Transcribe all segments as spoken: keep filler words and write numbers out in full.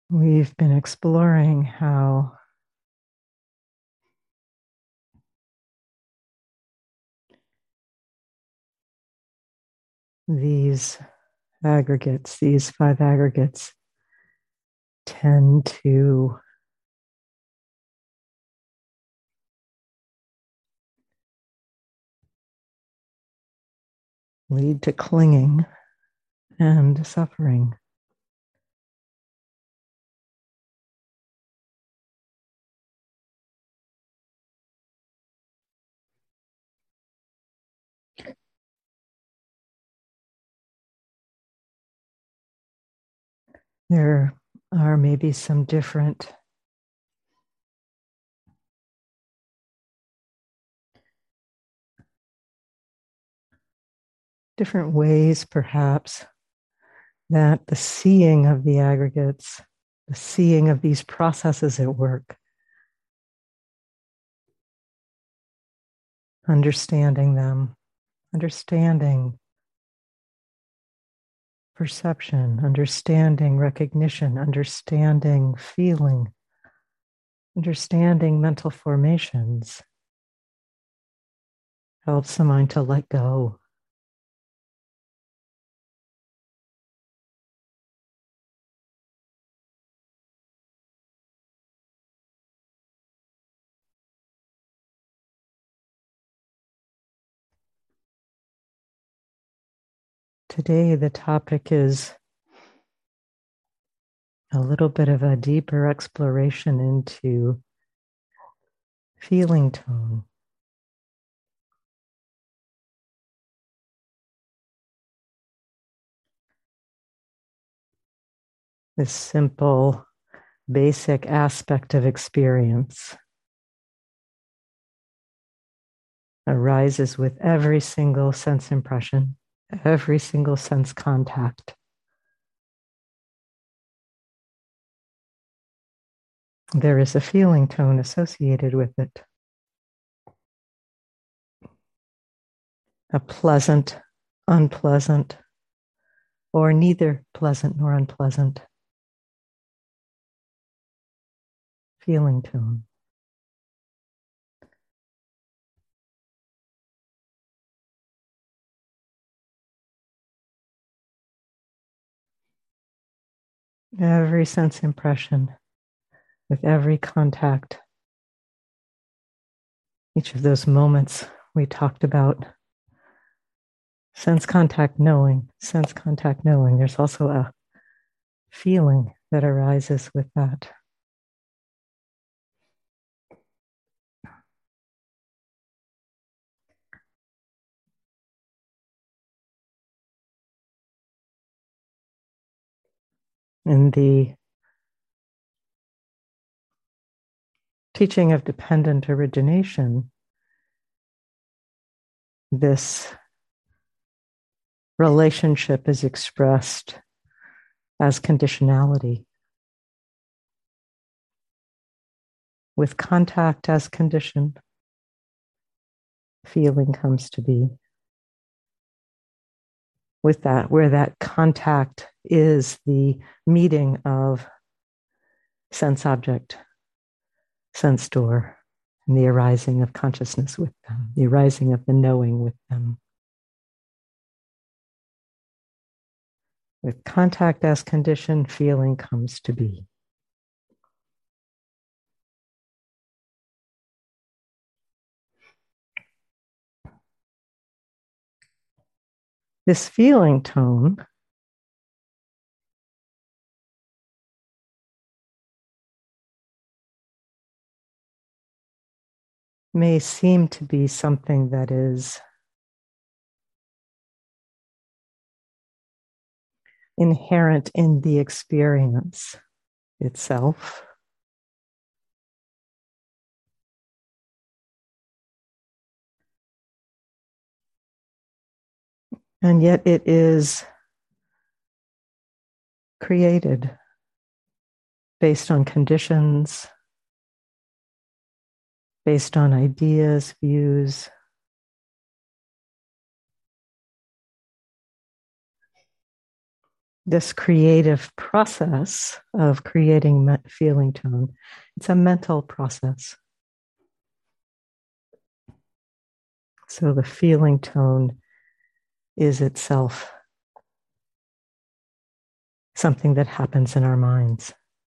We've been exploring how these aggregates, these five aggregates, tend to lead to clinging and suffering. There are maybe some different different ways, perhaps, that the seeing of the aggregates, the seeing of these processes at work, understanding them, understanding perception, understanding recognition, understanding feeling, understanding mental formations helps the mind to let go. Today, the topic is a little bit of a deeper exploration into feeling tone. This simple, basic aspect of experience arises with every single sense impression, every single sense contact. There is a feeling tone associated with it. A pleasant, unpleasant, or neither pleasant nor unpleasant feeling tone. Every sense impression with every contact, each of those moments we talked about, sense contact knowing, sense contact knowing. There's also a feeling that arises with that. In the teaching of dependent origination, this relationship is expressed as conditionality, with contact as condition, feeling comes to be. With that, where that contact is the meeting of sense object, sense door, and the arising of consciousness with them, the arising of the knowing with them. With contact as condition, feeling comes to be. This feeling tone may seem to be something that is inherent in the experience itself. And yet it is created based on conditions, based on ideas, views, this creative process of creating feeling tone, it's a mental process. So the feeling tone is itself something that happens in our minds.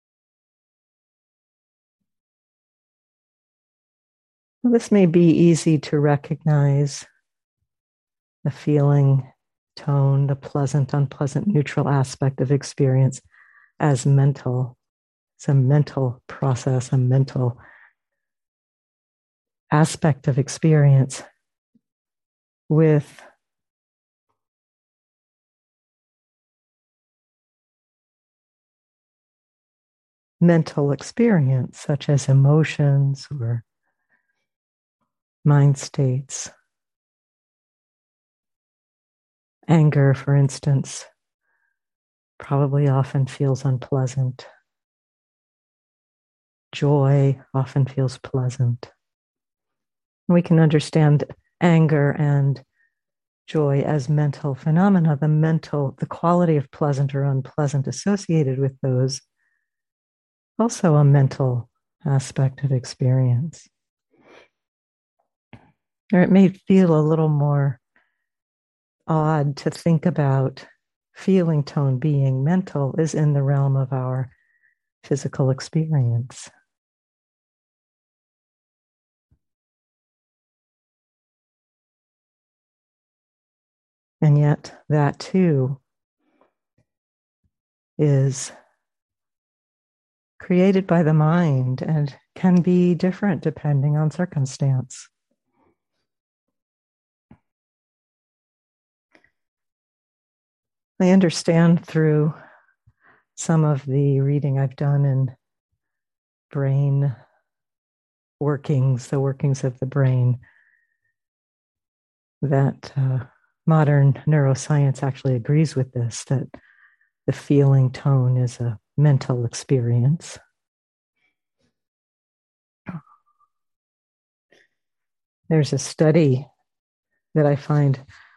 Well, this may be easy to recognize, the feeling tone, the pleasant, unpleasant, neutral aspect of experience as mental. It's a mental process, a mental aspect of experience with mental experience, such as emotions or mind states. Anger, for instance, probably often feels unpleasant. Joy often feels pleasant. We can understand anger and joy as mental phenomena. The mental, the quality of pleasant or unpleasant associated with those, also a mental aspect of experience. Or it may feel a little more odd to think about feeling tone being mental is in the realm of our physical experience. And yet that too is created by the mind and can be different depending on circumstance. I understand through some of the reading I've done in brain workings, the workings of the brain, that uh, modern neuroscience actually agrees with this, that the feeling tone is a mental experience. There's a study that I find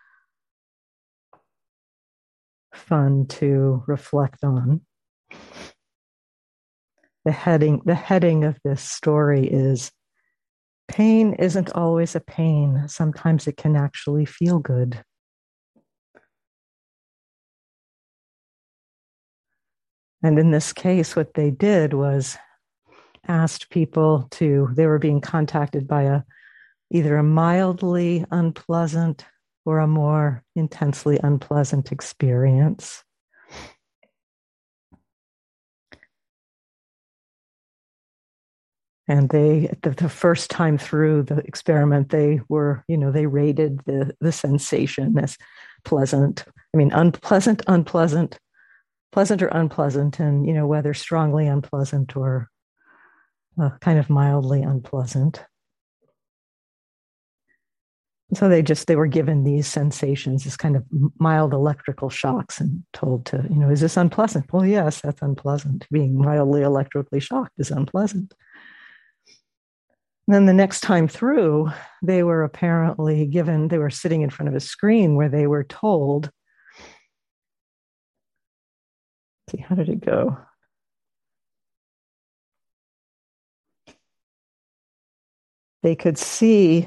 fun to reflect on. The heading, the heading of this story is "Pain isn't always a pain. Sometimes it can actually feel good." And in this case, what they did was asked people to, they were being contacted by a either a mildly unpleasant or a more intensely unpleasant experience. And they, the, the first time through the experiment, they were, you know, they rated the, the sensation as pleasant. I mean, unpleasant, unpleasant, pleasant or unpleasant, and, you know, whether strongly unpleasant or uh, kind of mildly unpleasant. So they just, they were given these sensations, this kind of mild electrical shocks, and told to, you know, is this unpleasant? Well, yes, that's unpleasant. Being mildly electrically shocked is unpleasant. And then the next time through, they were apparently given, they were sitting in front of a screen where they were told, let's see, how did it go? They could see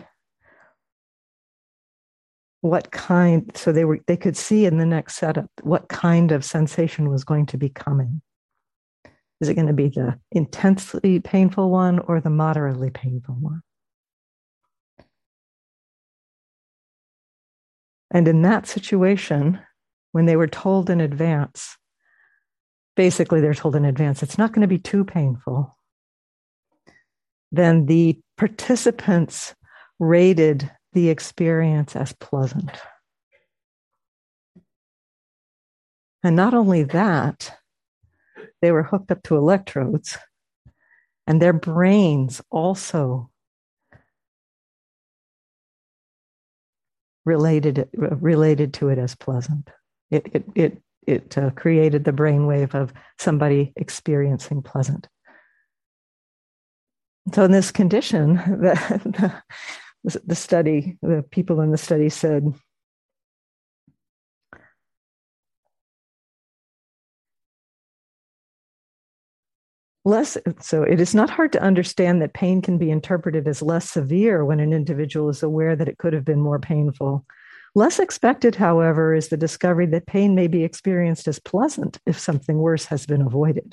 what kind, so they were, they could see in the next setup what kind of sensation was going to be coming. Is it going to be the intensely painful one or the moderately painful one? And in that situation, when they were told in advance, basically they're told in advance, it's not going to be too painful, then the participants rated the experience as pleasant. And not only that, they were hooked up to electrodes, and their brains also related it, related to it as pleasant. It it it it uh, created the brainwave of somebody experiencing pleasant. So in this condition, the, the, the study, the people in the study said, Less, so it is not hard to understand that pain can be interpreted as less severe when an individual is aware that it could have been more painful. Less expected, however, is the discovery that pain may be experienced as pleasant if something worse has been avoided.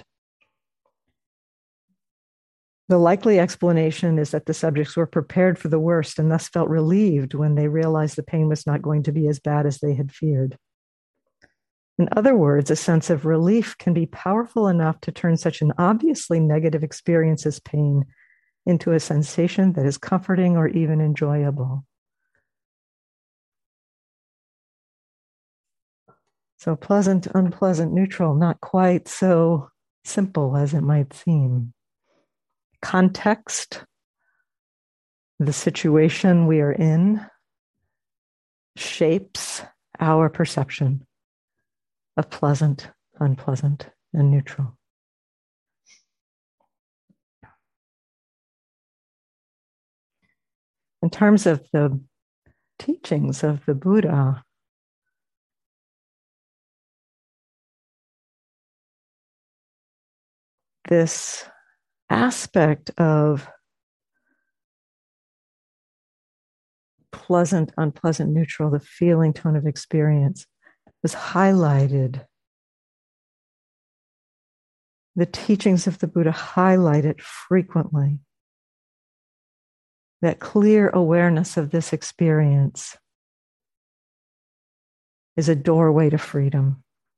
The likely explanation is that the subjects were prepared for the worst and thus felt relieved when they realized the pain was not going to be as bad as they had feared. In other words, a sense of relief can be powerful enough to turn such an obviously negative experience as pain into a sensation that is comforting or even enjoyable. So pleasant, unpleasant, neutral, not quite so simple as it might seem. Context, the situation we are in, shapes our perception of pleasant, unpleasant, and neutral. In terms of the teachings of the Buddha, this aspect of pleasant, unpleasant, neutral, the feeling tone of experience, was highlighted. The teachings of the Buddha highlight it frequently. That clear awareness of this experience is a doorway to freedom.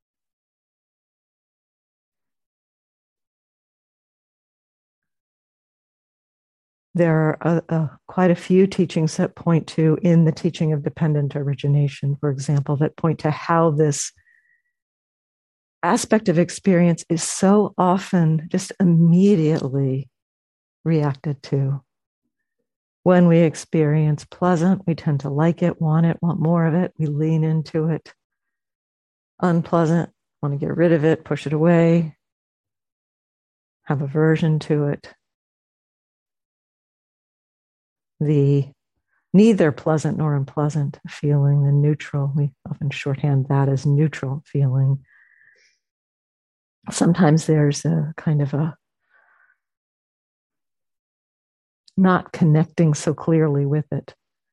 There are uh, uh, quite a few teachings that point to, in the teaching of dependent origination, for example, that point to how this aspect of experience is so often just immediately reacted to. When we experience pleasant, we tend to like it, want it, want more of it. We lean into it. Unpleasant, want to get rid of it, push it away, have aversion to it. The neither pleasant nor unpleasant feeling, the neutral, we often shorthand that as neutral feeling. Sometimes there's a kind of a not connecting so clearly with it.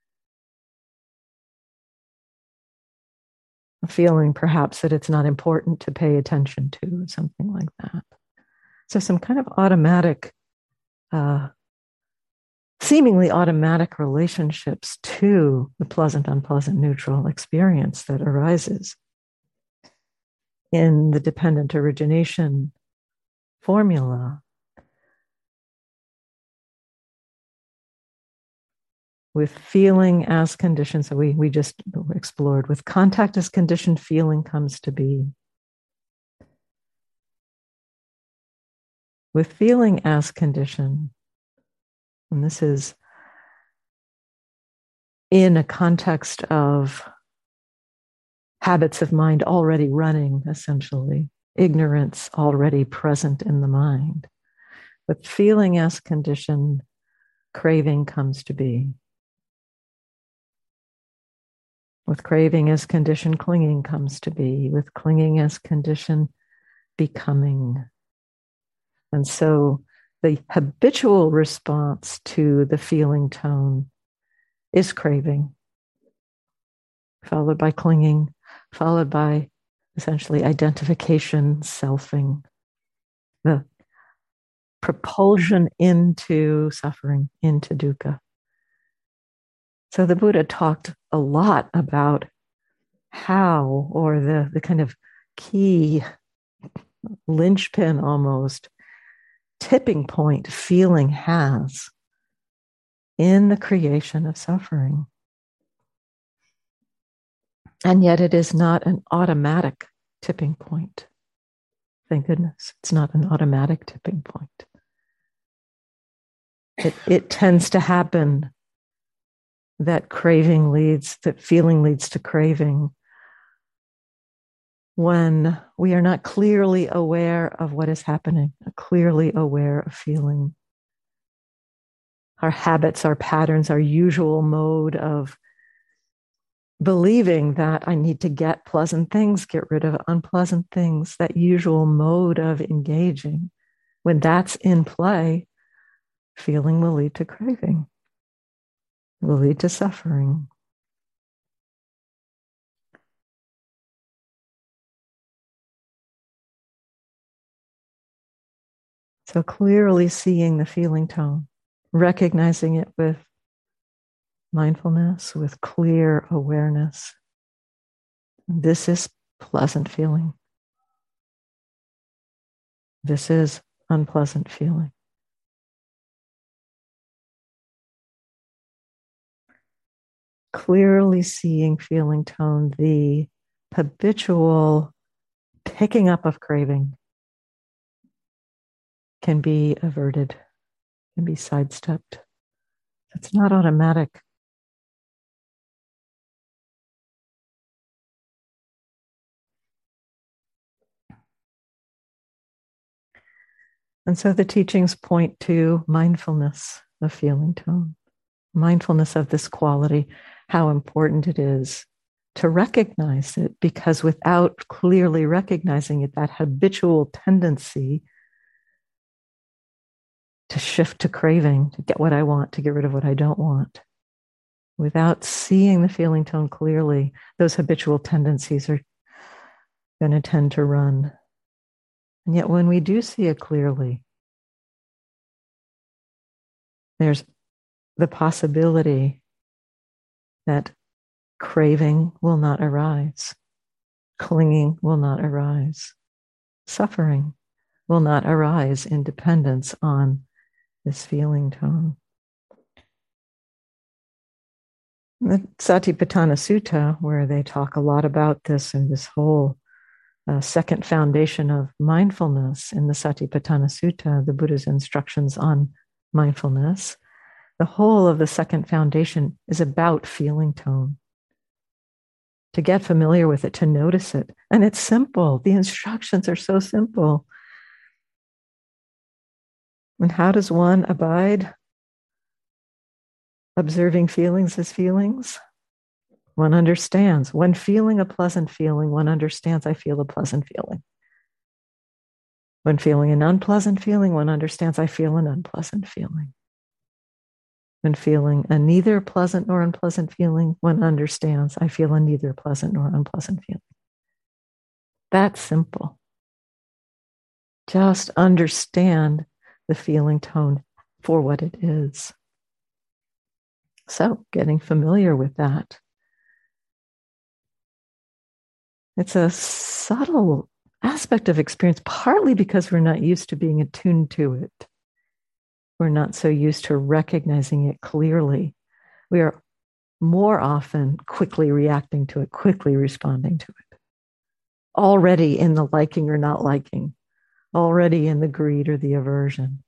A feeling perhaps that it's not important to pay attention to, something like that. So some kind of automatic, uh, seemingly automatic relationships to the pleasant, unpleasant, neutral experience that arises in the dependent origination formula. With feeling as condition, so we, we just explored, with contact as condition, feeling comes to be. With feeling as condition, and this is in a context of habits of mind already running, essentially, ignorance already present in the mind. With feeling as condition, craving comes to be. With craving as condition, clinging comes to be. With clinging as condition, becoming. And so the habitual response to the feeling tone is craving, followed by clinging, followed by essentially identification, selfing, the propulsion into suffering, into dukkha. So the Buddha talked a lot about how, or the, the kind of key linchpin almost, tipping point feeling has in the creation of suffering. And yet it is not an automatic tipping point. Thank goodness, it's not an automatic tipping point. It, it tends to happen that craving leads, that feeling leads to craving when we are not clearly aware of what is happening, clearly aware of feeling. Our habits, our patterns, our usual mode of believing that I need to get pleasant things, get rid of unpleasant things, that usual mode of engaging When that's in play, feeling will lead to craving, will lead to suffering. So clearly seeing the feeling tone, recognizing it with mindfulness, with clear awareness. This is pleasant feeling. This is unpleasant feeling. Clearly seeing feeling tone, the habitual picking up of craving can be averted, can be sidestepped. It's not automatic. And so the teachings point to mindfulness of feeling tone, mindfulness of this quality, how important it is to recognize it, because without clearly recognizing it, that habitual tendency to shift to craving, to get what I want, to get rid of what I don't want, without seeing the feeling tone clearly, those habitual tendencies are going to tend to run. And yet when we do see it clearly, there's the possibility that craving will not arise, clinging will not arise, suffering will not arise in dependence on this feeling tone. The Satipatthana Sutta, where they talk a lot about this, and this whole uh, second foundation of mindfulness in the Satipatthana Sutta, the Buddha's instructions on mindfulness, the whole of the second foundation is about feeling tone. To get familiar with it, to notice it. And it's simple. The instructions are so simple. And how does one abide observing feelings as feelings? One understands. When feeling a pleasant feeling, one understands I feel a pleasant feeling. When feeling an unpleasant feeling, one understands I feel an unpleasant feeling. When feeling a neither pleasant nor unpleasant feeling, one understands I feel a neither pleasant nor unpleasant feeling. That's simple. Just understand the feeling tone for what it is. So, getting familiar with that. It's a subtle aspect of experience, partly because we're not used to being attuned to it. We're not so used to recognizing it clearly. We are more often quickly reacting to it, quickly responding to it. Already in the liking or not liking, already in the greed or the aversion.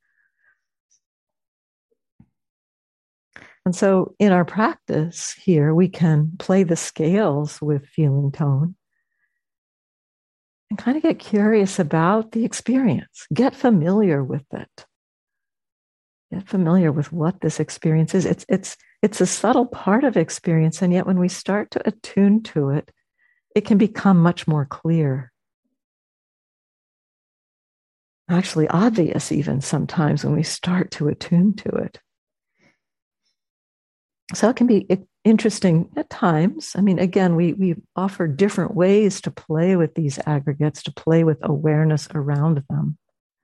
And so in our practice here, we can play the scales with feeling tone and kind of get curious about the experience. Get familiar with it. Get familiar with what this experience is. It's, it's, it's a subtle part of experience, and yet when we start to attune to it, it can become much more clear. Actually obvious even sometimes when we start to attune to it. So it can be interesting at times. I mean, again, we, we offer different ways to play with these aggregates, to play with awareness around them.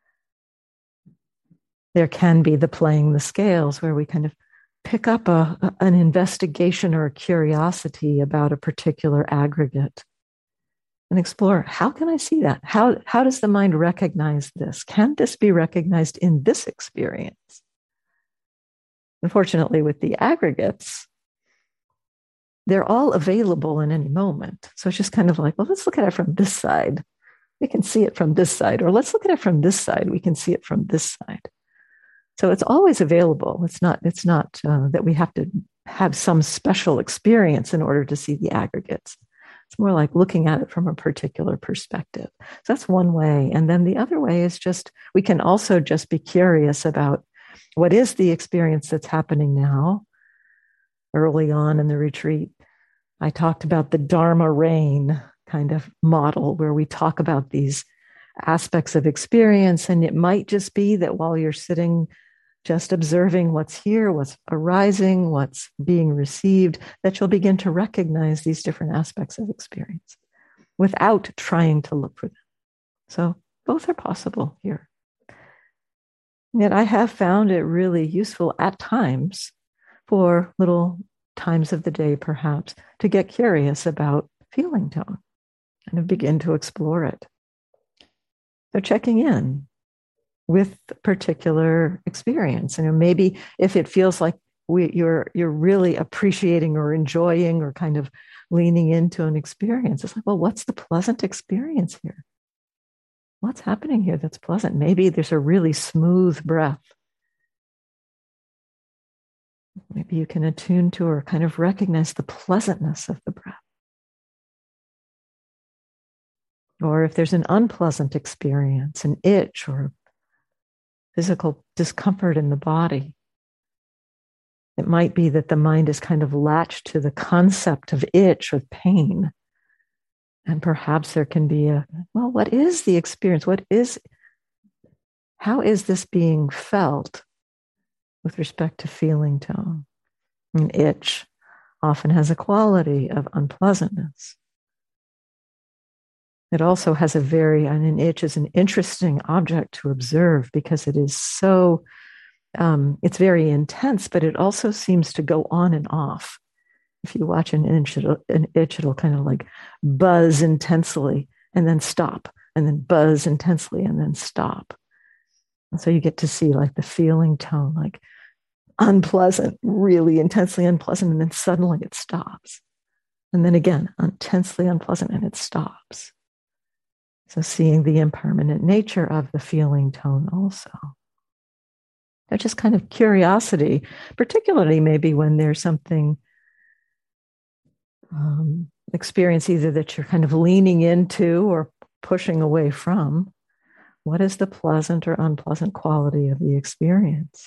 There can be the playing the scales, where we kind of pick up a, a, an investigation or a curiosity about a particular aggregate and explore, how can I see that? How, how does the mind recognize this? Can this be recognized in this experience? Unfortunately, with the aggregates, they're all available in any moment. So it's just kind of like, well, let's look at it from this side. We can see it from this side. Or let's look at it from this side. We can see it from this side. So it's always available. It's not, it's not uh, that we have to have some special experience in order to see the aggregates. It's more like looking at it from a particular perspective. So that's one way. And then the other way is just, we can also just be curious about what is the experience that's happening now. Early on in the retreat, I talked about the Dharma rain kind of model, where we talk about these aspects of experience. And it might just be that while you're sitting, just observing what's here, what's arising, what's being received, that you'll begin to recognize these different aspects of experience without trying to look for them. So both are possible here. Yet I have found it really useful at times, for little times of the day perhaps, to get curious about feeling tone and to begin to explore it. So checking in with particular experience. You know, maybe if it feels like we, you're you're really appreciating or enjoying or kind of leaning into an experience, it's like, well, what's the pleasant experience here? What's happening here that's pleasant? Maybe there's a really smooth breath. Maybe you can attune to or kind of recognize the pleasantness of the breath. Or if there's an unpleasant experience, an itch or physical discomfort in the body, it might be that the mind is kind of latched to the concept of itch or pain. And perhaps there can be a, well, what is the experience? What is, how is this being felt with respect to feeling tone? An itch often has a quality of unpleasantness. It also has a very, and an itch is an interesting object to observe because it is so, um, it's very intense, but it also seems to go on and off. If you watch an itch, it'll, an itch, it'll kind of like buzz intensely and then stop, and then buzz intensely and then stop. And so you get to see like the feeling tone, like unpleasant, really intensely unpleasant, and then suddenly it stops. And then again, intensely unpleasant, and it stops. So seeing the impermanent nature of the feeling tone also. They're just kind of curiosity, particularly maybe when there's something Um, experience either that you're kind of leaning into or pushing away from. What is the pleasant or unpleasant quality of the experience?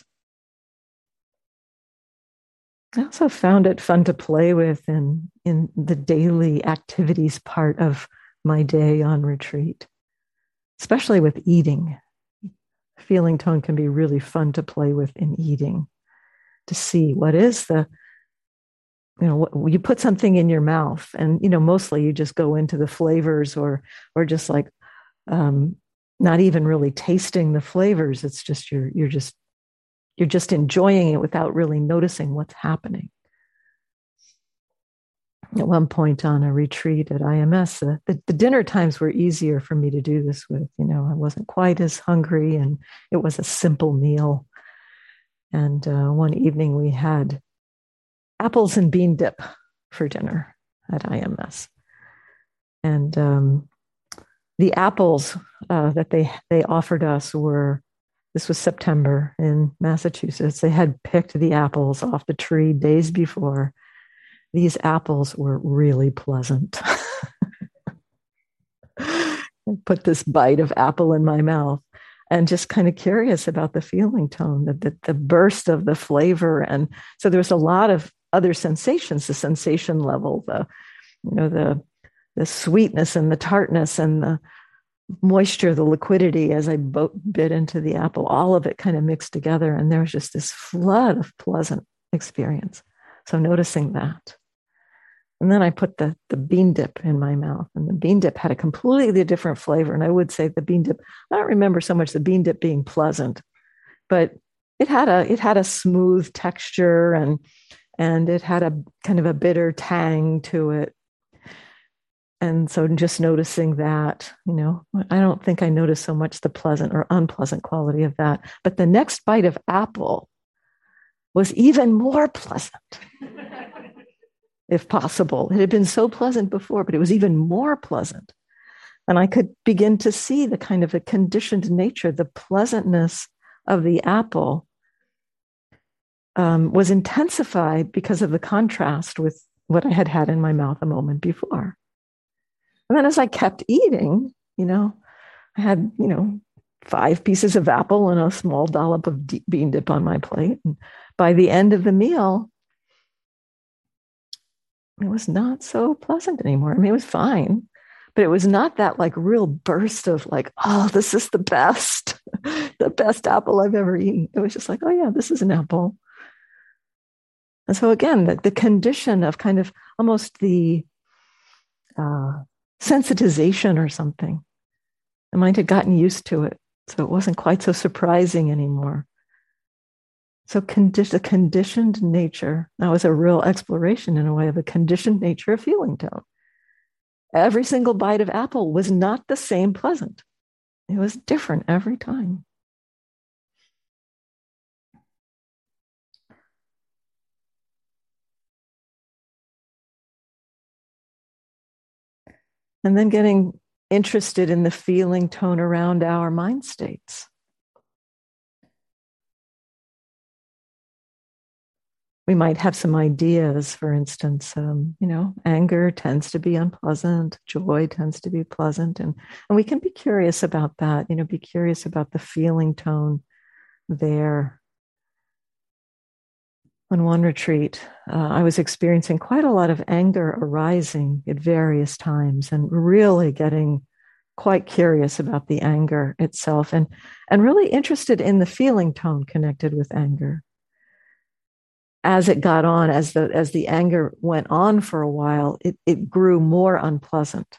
I also found it fun to play with in, in the daily activities part of my day on retreat, especially with eating. Feeling tone can be really fun to play with in eating, to see what is the you know, you put something in your mouth, and you know, mostly you just go into the flavors, or, or just like, um, not even really tasting the flavors. It's just you're, you're just, you're just enjoying it without really noticing what's happening. At one point on a retreat at I M S, uh, the, the dinner times were easier for me to do this with. You know, I wasn't quite as hungry, and it was a simple meal. And uh, one evening we had apples and bean dip for dinner at I M S. And um, the apples uh, that they, they offered us were, this was September in Massachusetts. They had picked the apples off the tree days before. These apples were really pleasant. I put this bite of apple in my mouth and just kind of curious about the feeling tone, the, the, the burst of the flavor. And so there was a lot of other sensations, the sensation level, the, you know, the, the sweetness and the tartness and the moisture, the liquidity as I bo- bit into the apple, all of it kind of mixed together. And there was just this flood of pleasant experience. So noticing that. And then I put the, the bean dip in my mouth, and the bean dip had a completely different flavor. And I would say the bean dip, I don't remember so much the bean dip being pleasant, but it had a, it had a smooth texture, and And it had a kind of a bitter tang to it. And so just noticing that, you know, I don't think I noticed so much the pleasant or unpleasant quality of that. But the next bite of apple was even more pleasant, if possible. It had been so pleasant before, but it was even more pleasant. And I could begin to see the kind of a conditioned nature, the pleasantness of the apple Um, was intensified because of the contrast with what I had had in my mouth a moment before. And then as I kept eating, you know, I had, you know, five pieces of apple and a small dollop of deep bean dip on my plate. And by the end of the meal, it was not so pleasant anymore. I mean, it was fine, But it was not that like real burst of like, oh, this is the best, the best apple I've ever eaten. It was just like, oh yeah, this is an apple. And so again, the, the condition of kind of almost the uh, sensitization or something. The mind had gotten used to it. So it wasn't quite so surprising anymore. So condi- a conditioned nature, that was a real exploration in a way of a conditioned nature of feeling tone. Every single bite of apple was not the same pleasant. It was different every time. And then getting interested in the feeling tone around our mind states. We might have some ideas, for instance, um, you know, anger tends to be unpleasant, joy tends to be pleasant. And, and we can be curious about that, you know, be curious about the feeling tone there. On one retreat, uh, I was experiencing quite a lot of anger arising at various times and really getting quite curious about the anger itself and, and really interested in the feeling tone connected with anger. As it got on, as the as the anger went on for a while, it, it grew more unpleasant.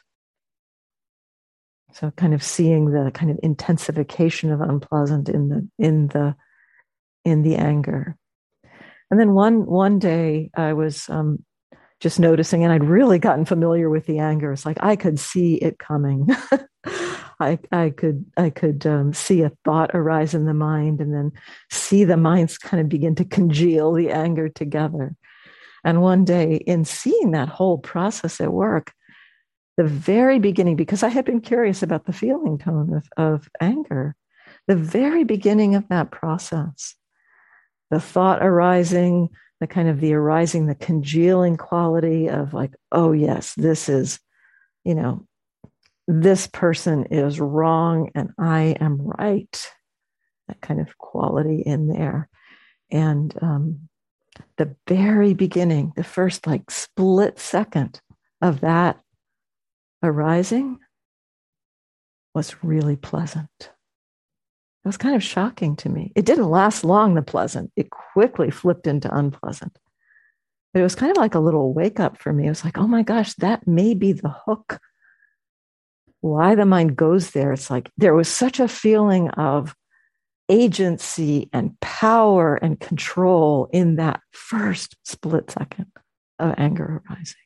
So kind of seeing the kind of intensification of unpleasant in the in the in the anger. And then one one day I was um, just noticing, and I'd really gotten familiar with the anger. It's like I could see it coming. I I could I could um, see a thought arise in the mind, and then see the minds kind of begin to congeal the anger together. And one day, in seeing that whole process at work, the very beginning, because I had been curious about the feeling tone of, of anger, the very beginning of that process, the thought arising, the kind of the arising, the congealing quality of like, oh yes, this is, you know, this person is wrong and I am right. That kind of quality in there. And um, the very beginning, the first like split second of that arising was really pleasant. It was kind of shocking to me. It didn't last long, the pleasant. It quickly flipped into unpleasant. But it was kind of like a little wake up for me. It was like, oh my gosh, that may be the hook. Why the mind goes there. It's like there was such a feeling of agency and power and control in that first split second of anger arising.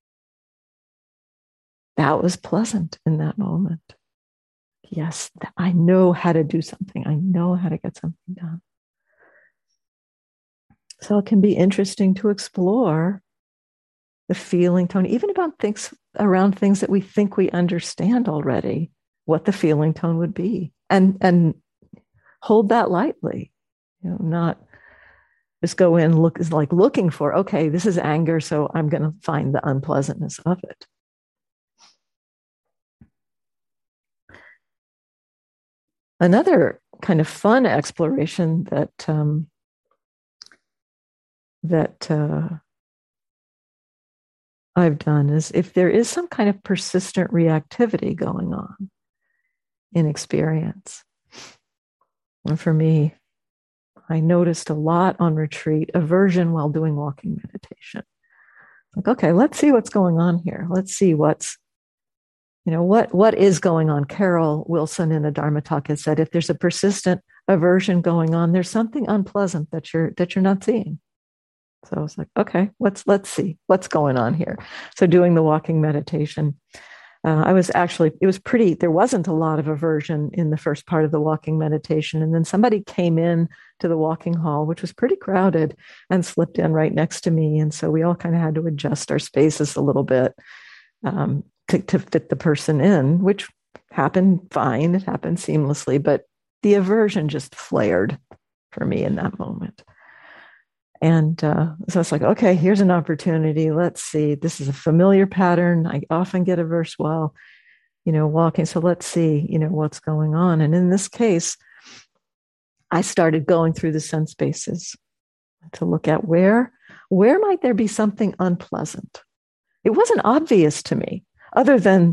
That was pleasant in that moment. Yes, I know how to do something. I know how to get something done. So it can be interesting to explore the feeling tone, even about things around things that we think we understand already, what the feeling tone would be, and and hold that lightly. You know, not just go in look is like looking for, okay, this is anger, so I'm going to find the unpleasantness of it. Another kind of fun exploration that um, that uh, I've done is if there is some kind of persistent reactivity going on in experience. And for me, I noticed a lot on retreat, aversion while doing walking meditation. Like, okay, let's see what's going on here. Let's see what's, you know, what what is going on. Carol Wilson in a Dharma talk has said, if there's a persistent aversion going on, there's something unpleasant that you're that you're not seeing. So I was like, okay, let's let's see what's going on here. So doing the walking meditation, uh, I was actually, it was pretty, there wasn't a lot of aversion in the first part of the walking meditation. And then somebody came in to the walking hall, which was pretty crowded, and slipped in right next to me. And so we all kind of had to adjust our spaces a little bit um, to, to fit the person in, which happened fine. It happened seamlessly, but the aversion just flared for me in that moment. And uh, so it's like, okay, here's an opportunity. Let's see. This is a familiar pattern. I often get averse while, you know, walking. So let's see, you know, what's going on. And in this case, I started going through the sense spaces to look at where, where might there be something unpleasant? It wasn't obvious to me, other than,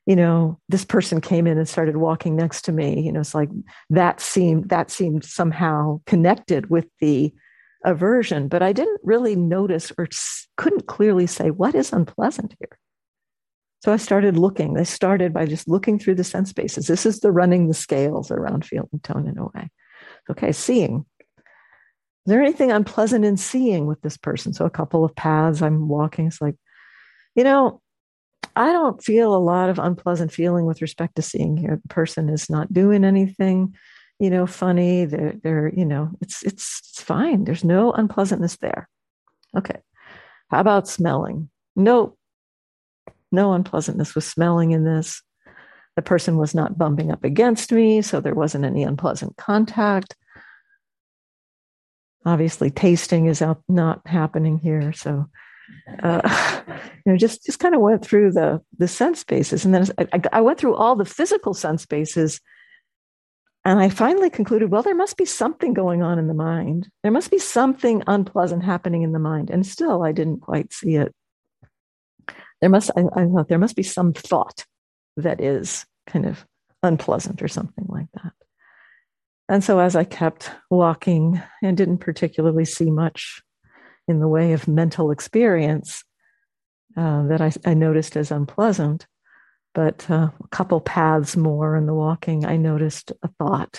you know, this person came in and started walking next to me. You know, it's like that seemed that seemed somehow connected with the aversion, but I didn't really notice or couldn't clearly say what is unpleasant here. So I started looking. I started by just looking through the sense bases. This is the running the scales around feel and tone in a way. Okay, seeing. Is there anything unpleasant in seeing with this person? So a couple of paths I'm walking. It's like, you know, I don't feel a lot of unpleasant feeling with respect to seeing here. The person is not doing anything, you know, funny. They're, they're, you know, it's, it's, it's fine. There's no unpleasantness there. Okay. How about smelling? No, no unpleasantness with smelling in this. The person was not bumping up against me, so there wasn't any unpleasant contact. Obviously, tasting is out, not happening here. So, uh, you know, just just kind of went through the the sense bases, and then I, I went through all the physical sense bases, and I finally concluded, well, there must be something going on in the mind. There must be something unpleasant happening in the mind, and still, I didn't quite see it. There must I, I thought there must be some thought that is kind of unpleasant or something like that. And so as I kept walking and didn't particularly see much in the way of mental experience uh, that I, I noticed as unpleasant, but uh, a couple paths more in the walking, I noticed a thought.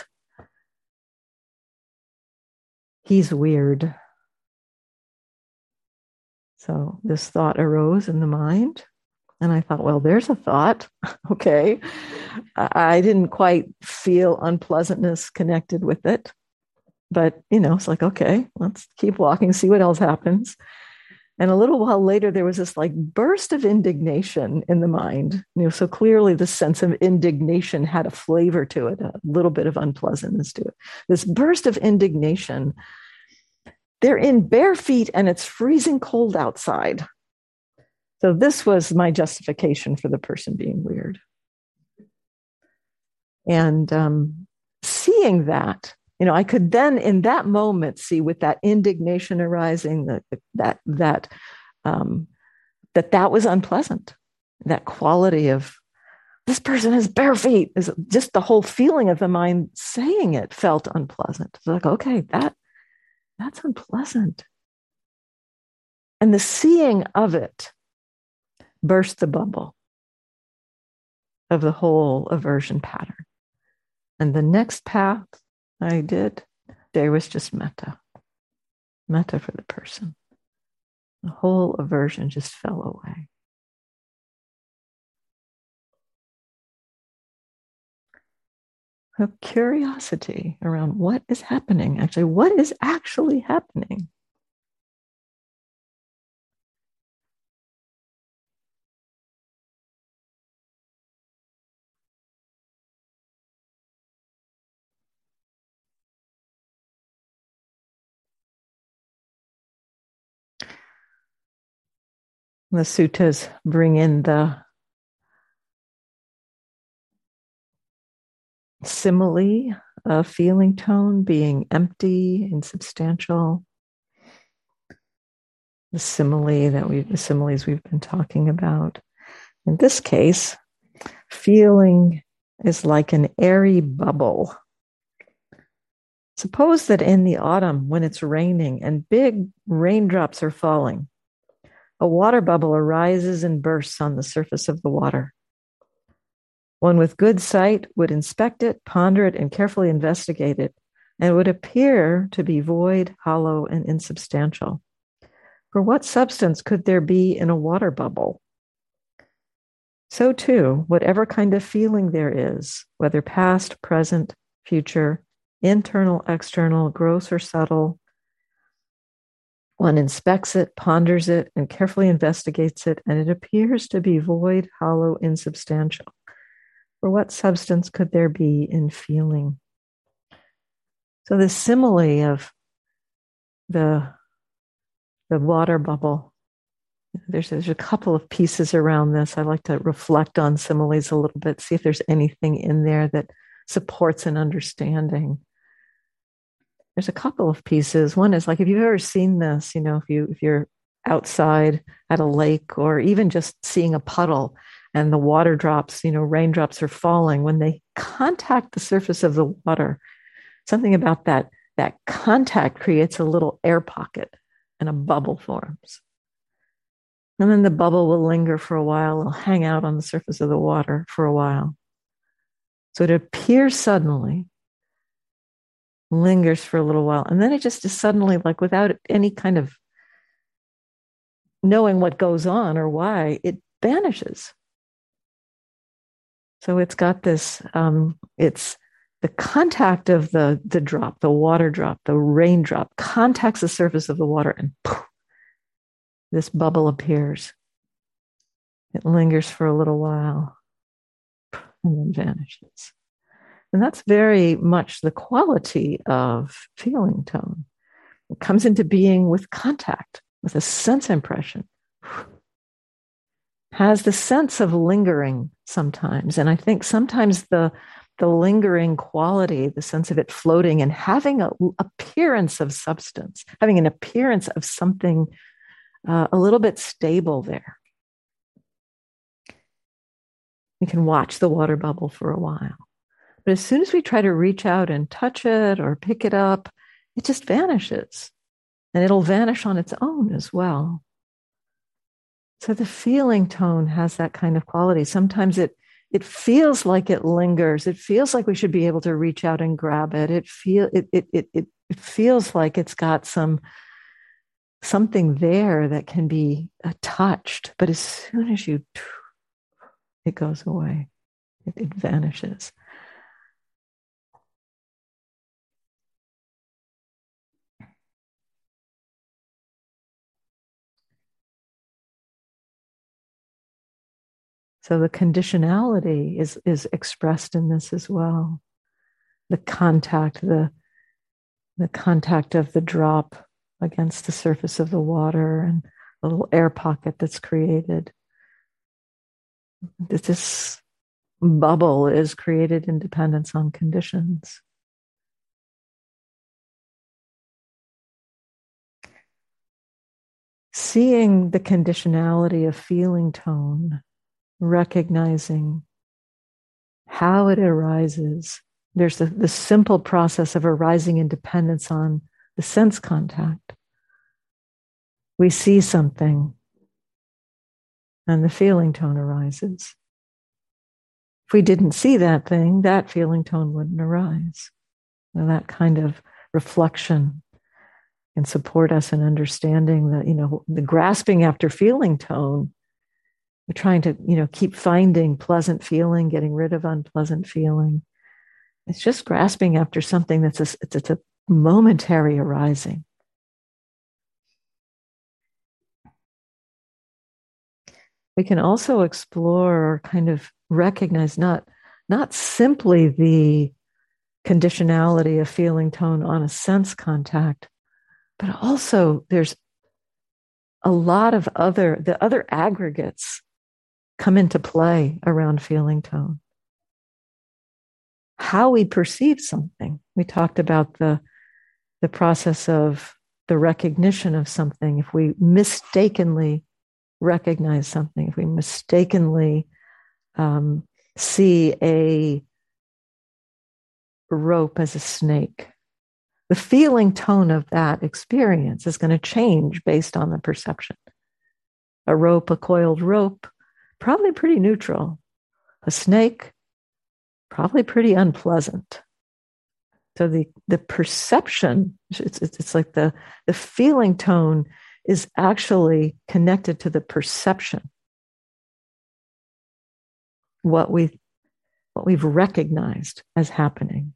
He's weird. So this thought arose in the mind. And I thought, well, there's a thought. Okay. I didn't quite feel unpleasantness connected with it. But, you know, it's like, okay, let's keep walking, see what else happens. And a little while later, there was this like burst of indignation in the mind. You know, so clearly the sense of indignation had a flavor to it, a little bit of unpleasantness to it. This burst of indignation. They're in bare feet and it's freezing cold outside. So this was my justification for the person being weird. And um, seeing that, you know, I could then in that moment see with that indignation arising that that that um, that that was unpleasant. That quality of this person has bare feet is just the whole feeling of the mind saying it felt unpleasant. It's like, okay, that that's unpleasant. And the seeing of it burst the bubble of the whole aversion pattern. And the next path I did, there was just metta. Metta for the person. The whole aversion just fell away. A curiosity around what is happening. Actually, what is actually happening? The suttas bring in the simile of feeling tone being empty, insubstantial. The simile that we, the similes we've been talking about. In this case, feeling is like an airy bubble. Suppose that in the autumn, when it's raining and big raindrops are falling, a water bubble arises and bursts on the surface of the water. One with good sight would inspect it, ponder it, and carefully investigate it, and it would appear to be void, hollow, and insubstantial. For what substance could there be in a water bubble? So too, whatever kind of feeling there is, whether past, present, future, internal, external, gross or subtle, one inspects it, ponders it, and carefully investigates it, and it appears to be void, hollow, insubstantial. For what substance could there be in feeling? So the simile of the, the water bubble, there's, there's a couple of pieces around this. I like to reflect on similes a little bit, see if there's anything in there that supports an understanding. There's a couple of pieces. One is like, if you've ever seen this, you know, if you if you're outside at a lake or even just seeing a puddle and the water drops, you know, raindrops are falling. When they contact the surface of the water, something about that, that contact creates a little air pocket and a bubble forms. And then the bubble will linger for a while. It'll hang out on the surface of the water for a while. So it appears suddenly, lingers for a little while, and then it just is suddenly, like without any kind of knowing what goes on or why, it vanishes. So it's got this, um, it's the contact of the, the drop, the water drop, the raindrop contacts the surface of the water, and poof, this bubble appears. It lingers for a little while and then vanishes. And that's very much the quality of feeling tone. It comes into being with contact, with a sense impression. Has the sense of lingering sometimes. And I think sometimes the, the lingering quality, the sense of it floating and having an appearance of substance, having an appearance of something uh, a little bit stable there. We can watch the water bubble for a while. But as soon as we try to reach out and touch it or pick it up, it just vanishes. And it'll vanish on its own as well. So the feeling tone has that kind of quality. Sometimes it it feels like it lingers. It feels like we should be able to reach out and grab it. It feel it it it it, it feels like it's got some something there that can be uh, touched. But as soon as you, it goes away. It, it vanishes. So the conditionality is, is expressed in this as well. The contact, the, the contact of the drop against the surface of the water and a little air pocket that's created. This bubble is created in dependence on conditions. Seeing the conditionality of feeling tone, recognizing how it arises. There's the, the simple process of arising in dependence on the sense contact. We see something and the feeling tone arises. If we didn't see that thing, that feeling tone wouldn't arise. Now, that kind of reflection can support us in understanding that, you know, the grasping after feeling tone. We're trying to, you know, keep finding pleasant feeling, getting rid of unpleasant feeling. It's just grasping after something that's a, it's, it's a momentary arising. We can also explore or kind of recognize not, not simply the conditionality of feeling tone on a sense contact, but also there's a lot of other, the other aggregates come into play around feeling tone. How we perceive something. We talked about the, the process of the recognition of something. If we mistakenly recognize something, if we mistakenly um, see a rope as a snake, the feeling tone of that experience is going to change based on the perception. A rope, a coiled rope, probably pretty neutral. A snake, probably pretty unpleasant. So the, the perception, it's, it's, it's like the, the feeling tone is actually connected to the perception. What we what we've recognized as happening.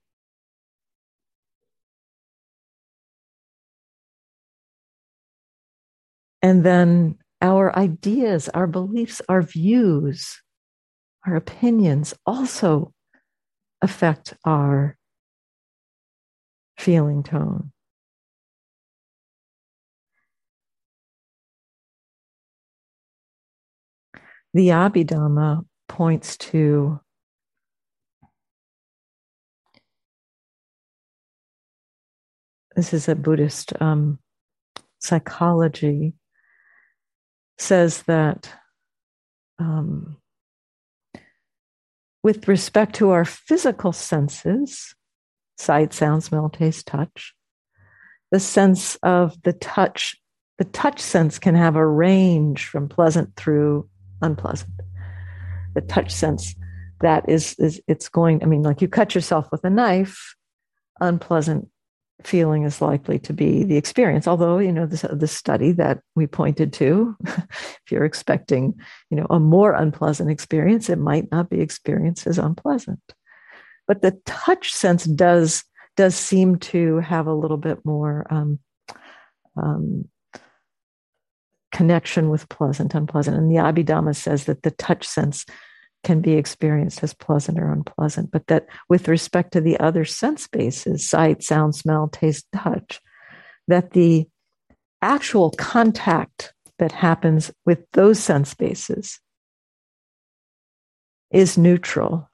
And then our ideas, our beliefs, our views, our opinions also affect our feeling tone. The Abhidhamma points to this is a Buddhist um, psychology, says that um, with respect to our physical senses, sight, sound, smell, taste, touch, the sense of the touch, the touch sense can have a range from pleasant through unpleasant. The touch sense that is, is it's going, I mean, like you cut yourself with a knife, unpleasant feeling is likely to be the experience. Although, you know, this, the study that we pointed to, if you're expecting, you know, a more unpleasant experience, it might not be experienced as unpleasant. But the touch sense does does seem to have a little bit more um, um, connection with pleasant, unpleasant. And the Abhidhamma says that the touch sense can be experienced as pleasant or unpleasant, but that with respect to the other sense bases, sight, sound, smell, taste, touch, that the actual contact that happens with those sense bases is neutral.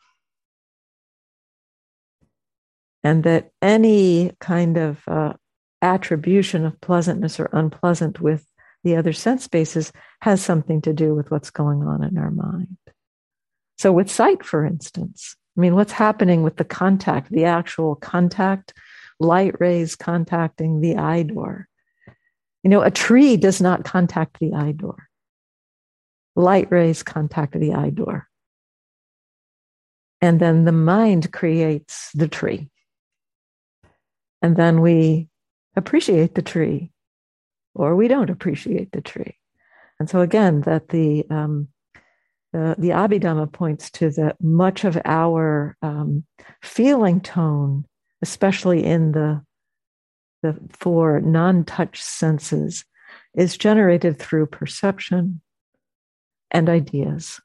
And that any kind of uh, attribution of pleasantness or unpleasant with the other sense bases has something to do with what's going on in our mind. So with sight, for instance, I mean, what's happening with the contact, the actual contact, light rays contacting the eye door. You know, a tree does not contact the eye door. Light rays contact the eye door. And then the mind creates the tree. And then we appreciate the tree, or we don't appreciate the tree. And so again, that the um, the, the Abhidhamma points to that much of our um, feeling tone, especially in the the four non-touch senses, is generated through perception and ideas.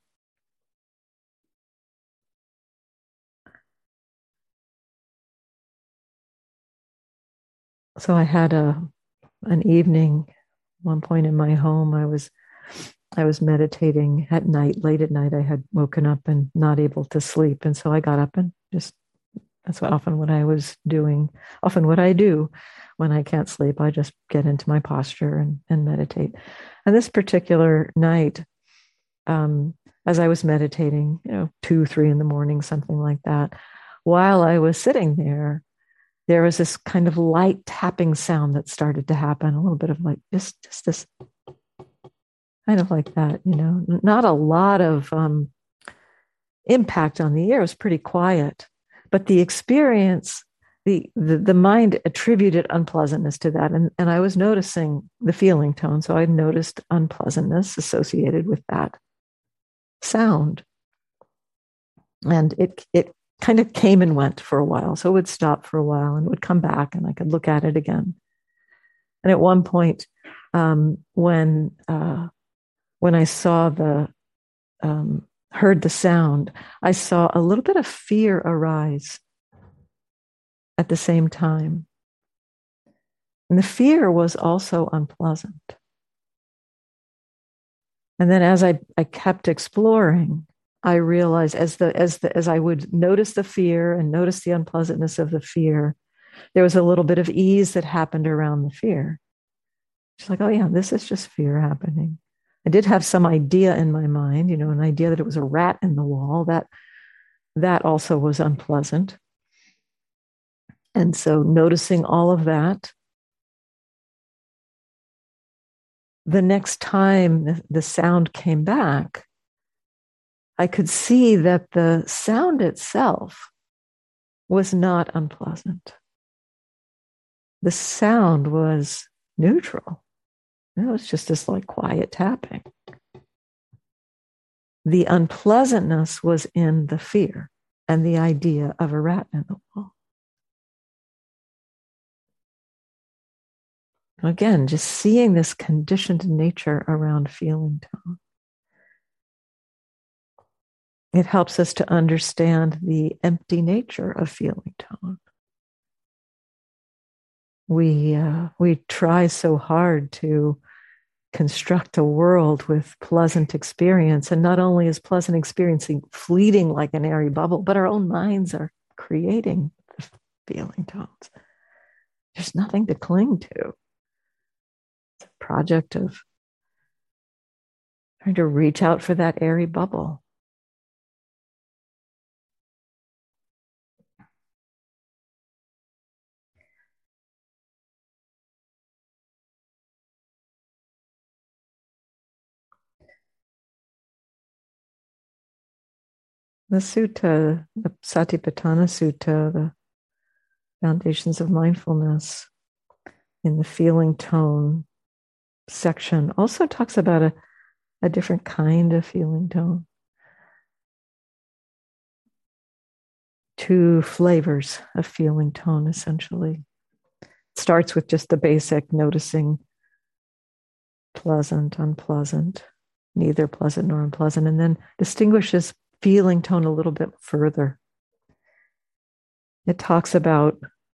So I had a an evening, one point in my home, I was I was meditating at night, late at night. I had woken up and not able to sleep. And so I got up and just, that's what often what I was doing, often what I do when I can't sleep. I just get into my posture and, and meditate. And this particular night, um, as I was meditating, you know, two, three in the morning, something like that, while I was sitting there, there was this kind of light tapping sound that started to happen, a little bit of like just, just this kind of like that, you know, not a lot of um, impact on the ear. It was pretty quiet, but the experience, the, the the mind attributed unpleasantness to that, and and I was noticing the feeling tone, so I noticed unpleasantness associated with that sound, and it it kind of came and went for a while. So it would stop for a while and it would come back, and I could look at it again. And at one point, um, when uh, when I saw the, um, heard the sound, I saw a little bit of fear arise at the same time. And the fear was also unpleasant. And then as I, I kept exploring, I realized as the as the as I would notice the fear and notice the unpleasantness of the fear, there was a little bit of ease that happened around the fear. It's like, oh yeah, this is just fear happening. I did have some idea in my mind, you know, an idea that it was a rat in the wall. That that also was unpleasant. And so noticing all of that, the next time the sound came back, I could see that the sound itself was not unpleasant. The sound was neutral. It was just this like quiet tapping. The unpleasantness was in the fear and the idea of a rat in the wall. Again, just seeing this conditioned nature around feeling tone. It helps us to understand the empty nature of feeling tone. We uh, we try so hard to construct a world with pleasant experience, and not only is pleasant experiencing fleeting like an airy bubble, but our own minds are creating the feeling tones. There's nothing to cling to. It's a project of trying to reach out for that airy bubble. the sutta, the Satipatthana Sutta, the Foundations of Mindfulness, in the feeling tone section, also talks about a, a different kind of feeling tone. Two flavors of feeling tone, essentially. It starts with just the basic noticing pleasant, unpleasant, neither pleasant nor unpleasant, and then distinguishes feeling tone a little bit further. It talks about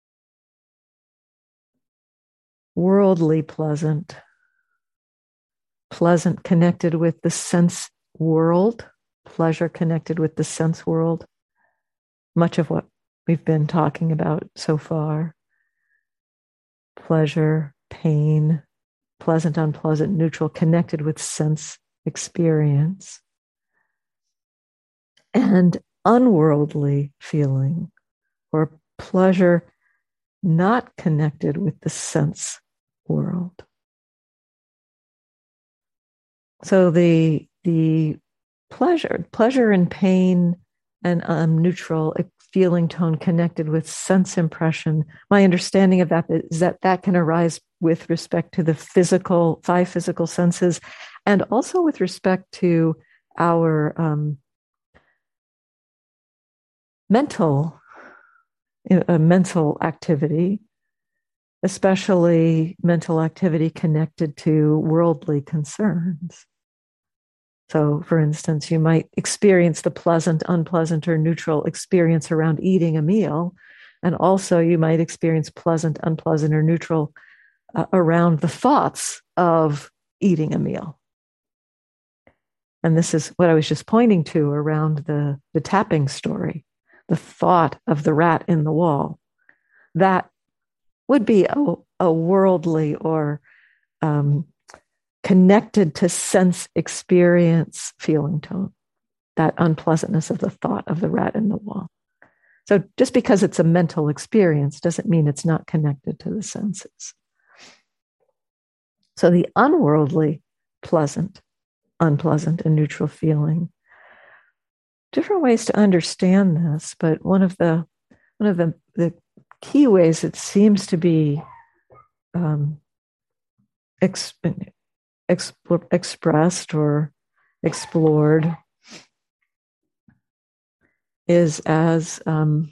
worldly pleasant, pleasant connected with the sense world, pleasure connected with the sense world, much of what we've been talking about so far. Pleasure, pain, pleasant, unpleasant, neutral, connected with sense experience. And unworldly feeling, or pleasure not connected with the sense world. So the, the pleasure, pleasure and pain and um, neutral feeling tone connected with sense impression, my understanding of that is that that can arise with respect to the physical, five physical senses, and also with respect to our um, mental, uh, mental activity, especially mental activity connected to worldly concerns. So, for instance, you might experience the pleasant, unpleasant, or neutral experience around eating a meal. And also you might experience pleasant, unpleasant, or neutral uh, around the thoughts of eating a meal. And this is what I was just pointing to around the, the tapping story, the thought of the rat in the wall. That would be a, a worldly or um, connected to sense experience feeling tone, that unpleasantness of the thought of the rat in the wall. So just because it's a mental experience doesn't mean it's not connected to the senses. So the unworldly, pleasant, unpleasant, and neutral feeling. Different ways to understand this, but one of the one of the, the key ways it seems to be um, exp- exp- expressed or explored is as um,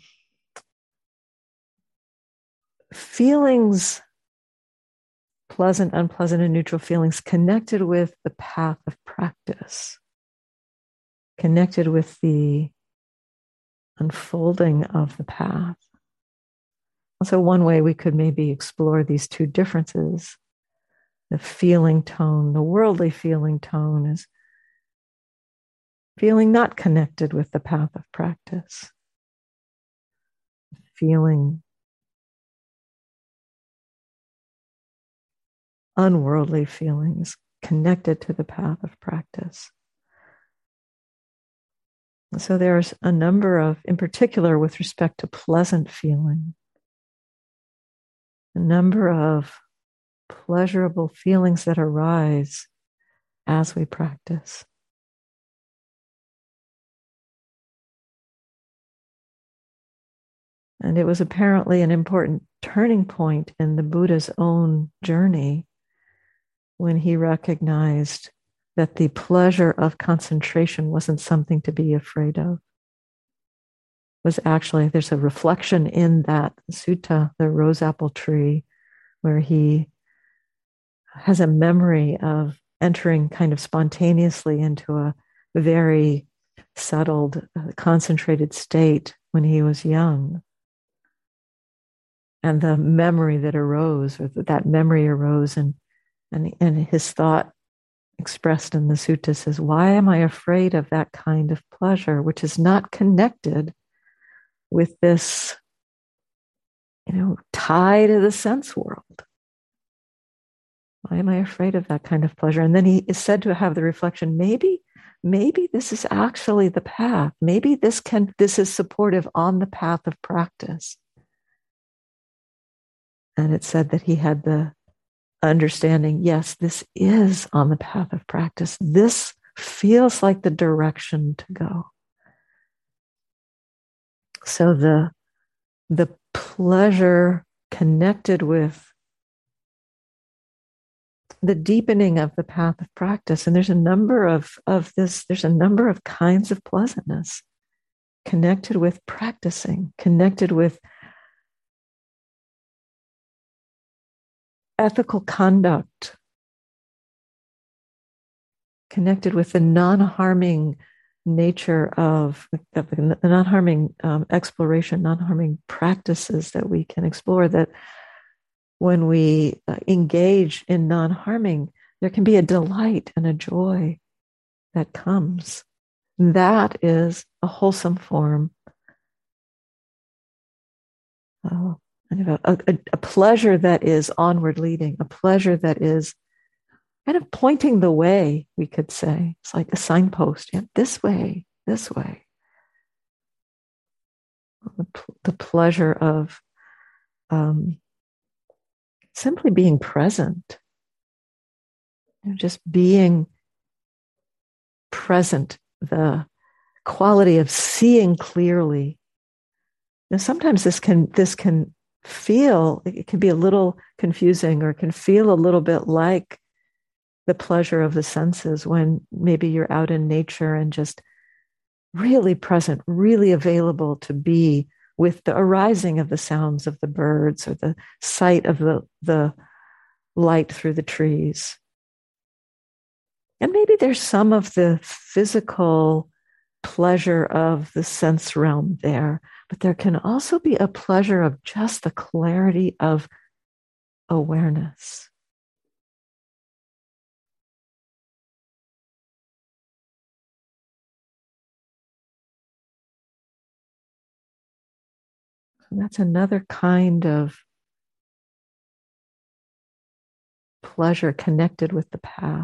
feelings, pleasant, unpleasant, and neutral feelings connected with the path of practice, connected with the unfolding of the path. So one way we could maybe explore these two differences, the feeling tone, the worldly feeling tone is feeling not connected with the path of practice, feeling unworldly feelings connected to the path of practice. So there's a number of, in particular with respect to pleasant feeling, a number of pleasurable feelings that arise as we practice. And it was apparently an important turning point in the Buddha's own journey when he recognized that the pleasure of concentration wasn't something to be afraid of. It was actually, there's a reflection in that sutta, the rose apple tree, where he has a memory of entering kind of spontaneously into a very settled, uh, concentrated state when he was young. And the memory that arose, or that memory arose, and, and, and his thought expressed in the sutta says, why am I afraid of that kind of pleasure, which is not connected with this, you know, tie to the sense world? Why am I afraid of that kind of pleasure? And then he is said to have the reflection, maybe, maybe this is actually the path. Maybe this can, this is supportive on the path of practice. And it said that he had the understanding, yes, this is on the path of practice. This feels like the direction to go. So the, the pleasure connected with the deepening of the path of practice. And there's a number of, of this, there's a number of kinds of pleasantness connected with practicing, connected with ethical conduct, connected with the non-harming nature of, of the non-harming um, exploration, non-harming practices that we can explore, that when we uh, engage in non-harming, there can be a delight and a joy that comes. That is a wholesome form, uh, a, a, a pleasure that is onward leading, a pleasure that is kind of pointing the way, we could say. It's like a signpost, yeah, this way, this way. The, the pleasure of um, simply being present, you know, just being present, the quality of seeing clearly. Now, sometimes this can this can feel, it can be a little confusing, or it can feel a little bit like the pleasure of the senses when maybe you're out in nature and just really present, really available to be with the arising of the sounds of the birds or the sight of the, the light through the trees. And maybe there's some of the physical pleasure of the sense realm there, but there can also be a pleasure of just the clarity of awareness. And that's another kind of pleasure connected with the path.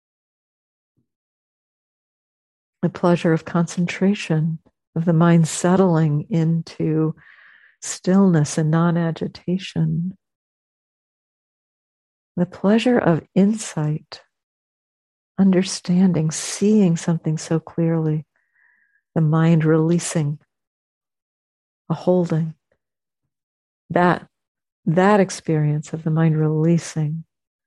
The pleasure of concentration, of the mind settling into stillness and non-agitation. The pleasure of insight, understanding, seeing something so clearly. The mind releasing, a holding. That, that experience of the mind releasing,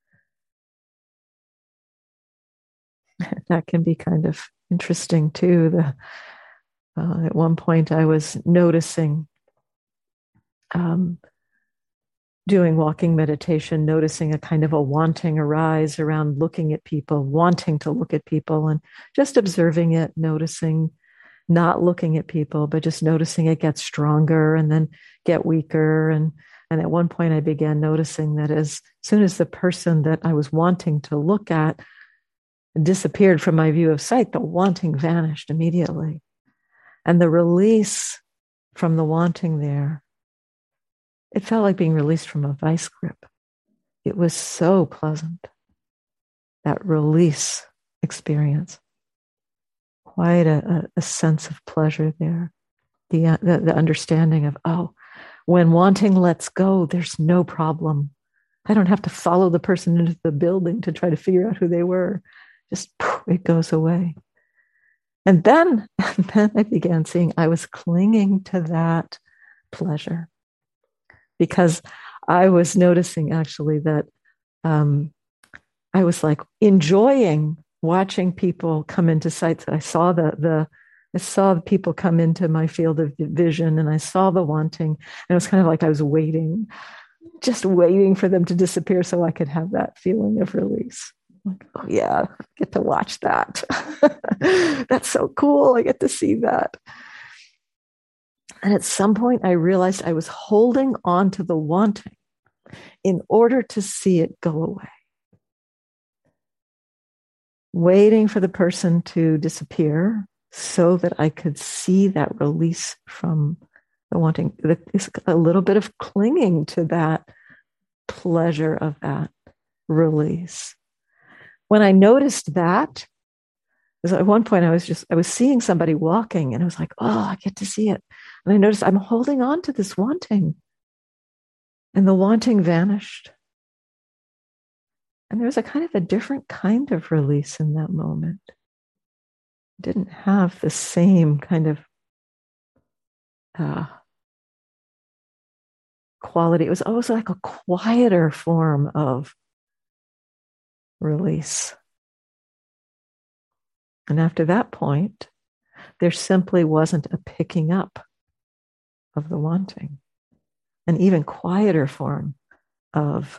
that can be kind of interesting too. The, uh, at one point I was noticing, um, doing walking meditation, noticing a kind of a wanting arise around looking at people, wanting to look at people, and just observing it, noticing, not looking at people, but just noticing it get stronger and then get weaker. And, and at one point I began noticing that as soon as the person that I was wanting to look at disappeared from my view of sight, the wanting vanished immediately. And the release from the wanting there, it felt like being released from a vice grip. It was so pleasant, that release experience. Quite a, a sense of pleasure there. The, uh, the, the understanding of, oh, when wanting lets go, there's no problem. I don't have to follow the person into the building to try to figure out who they were. Just poof, it goes away. And then, and then I began seeing I was clinging to that pleasure, because I was noticing actually that um, I was like enjoying watching people come into sight. So I saw the the I saw the people come into my field of vision, and I saw the wanting, and it was kind of like I was waiting, just waiting for them to disappear so I could have that feeling of release. Like, oh yeah, I get to watch that. That's so cool. I get to see that. And at some point I realized I was holding on to the wanting in order to see it go away. Waiting for the person to disappear so that I could see that release from the wanting. It's a little bit of clinging to that pleasure of that release. When I noticed that, because at one point I was just, I was seeing somebody walking and I was like, oh, I get to see it. And I noticed I'm holding on to this wanting. And the wanting vanished. And there was a kind of a different kind of release in that moment. It didn't have the same kind of uh, quality. It was almost like a quieter form of release. And after that point, there simply wasn't a picking up of the wanting, an even quieter form of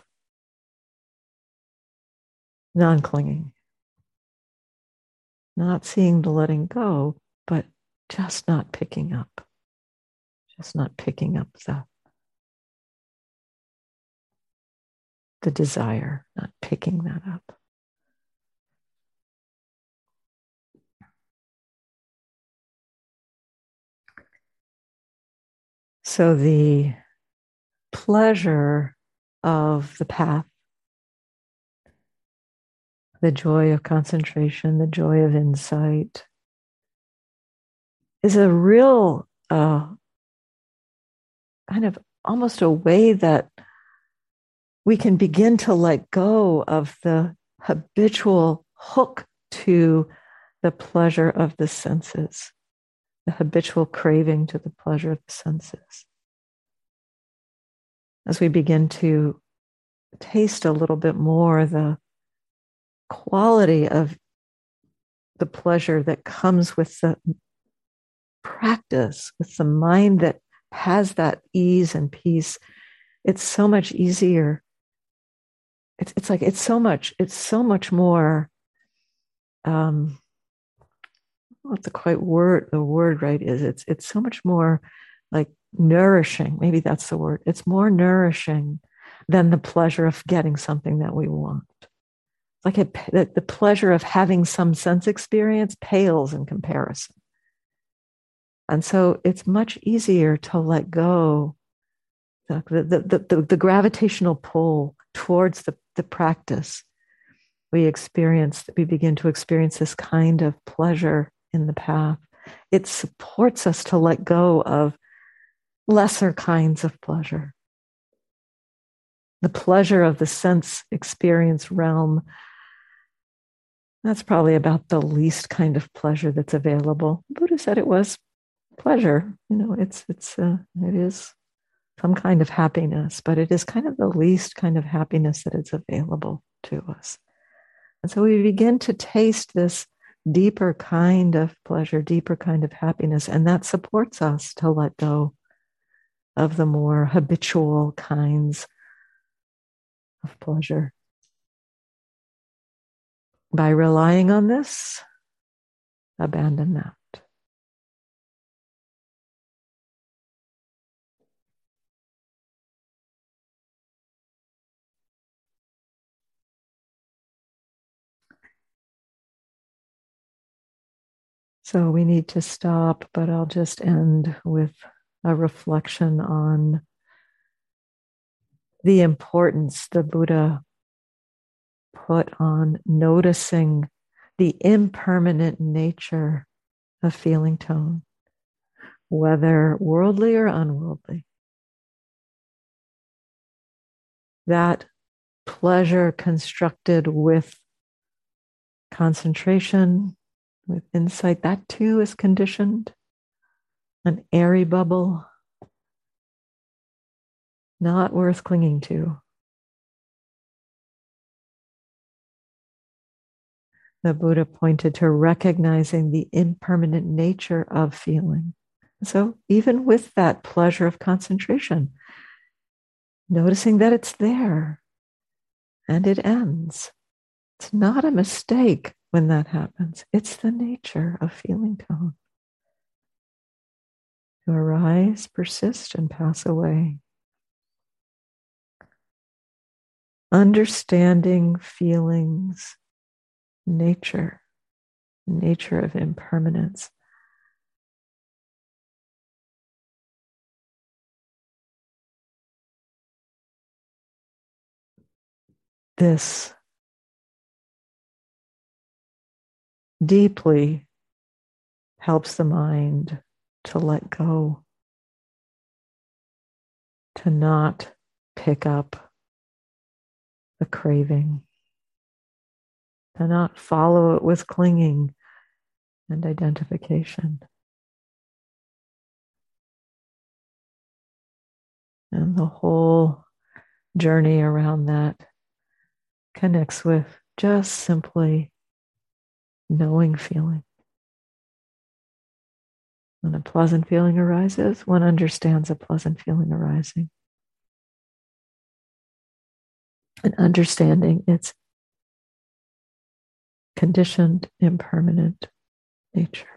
non clinging, not seeing the letting go, but just not picking up, just not picking up the, the desire, not picking that up. So the pleasure of the path, the joy of concentration, the joy of insight, is a real uh, kind of almost a way that we can begin to let go of the habitual hook to the pleasure of the senses, the habitual craving to the pleasure of the senses. As we begin to taste a little bit more the quality of the pleasure that comes with the practice, with the mind that has that ease and peace, it's so much easier. It's it's like it's so much, it's so much more um what the quite word the word right is. It's it's so much more like nourishing. Maybe that's the word. It's more nourishing than the pleasure of getting something that we want. Like it, the, the pleasure of having some sense experience pales in comparison. And so it's much easier to let go the, the, the, the, the gravitational pull towards the, the practice. We experience, we begin to experience this kind of pleasure in the path. It supports us to let go of lesser kinds of pleasure. The pleasure of the sense experience realm, that's probably about the least kind of pleasure that's available. Buddha said it was pleasure. You know, it's it's uh, it is some kind of happiness, but it is kind of the least kind of happiness that is available to us. And so we begin to taste this deeper kind of pleasure, deeper kind of happiness, and that supports us to let go of the more habitual kinds of pleasure. By relying on this, abandon that. So we need to stop, but I'll just end with a reflection on the importance the Buddha put on noticing the impermanent nature of feeling tone, whether worldly or unworldly. That pleasure constructed with concentration, with insight, that too is conditioned, an airy bubble, not worth clinging to. The Buddha pointed to recognizing the impermanent nature of feeling. So even with that pleasure of concentration, noticing that it's there and it ends. It's not a mistake when that happens. It's the nature of feeling tone. To arise, persist, and pass away. Understanding feelings, nature, nature of impermanence. This deeply helps the mind to let go, to not pick up the craving, to not follow it with clinging and identification. And the whole journey around that connects with just simply knowing feeling. When a pleasant feeling arises, one understands a pleasant feeling arising. And understanding its conditioned, impermanent nature.